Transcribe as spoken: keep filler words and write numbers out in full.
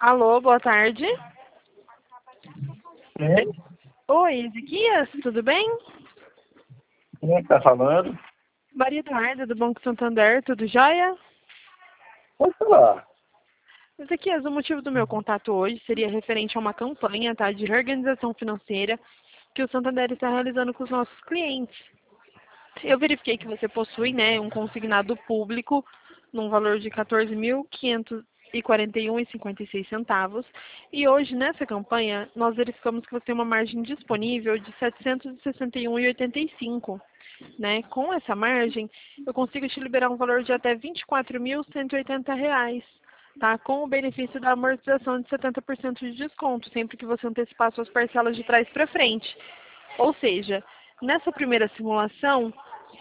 Alô, boa tarde. Quem? Oi, Ezequias, tudo bem? Quem é que tá falando? Maria Eduarda, do Banco Santander, tudo jóia? Pode falar. Ezequias, o motivo do meu contato hoje seria referente a uma campanha, tá, de reorganização financeira que o Santander está realizando com os nossos clientes. Eu verifiquei que você possui, né, um consignado público num valor de quatorze mil quinhentos e quarenta e um reais e cinquenta e seis centavos. E hoje, nessa campanha, nós verificamos que você tem uma margem disponível de setecentos e sessenta e um reais e oitenta e cinco centavos. Né? Com essa margem, eu consigo te liberar um valor de até vinte e quatro mil cento e oitenta reais. Tá? Com o benefício da amortização de setenta por cento de desconto, sempre que você antecipar suas parcelas de trás para frente. Ou seja, nessa primeira simulação,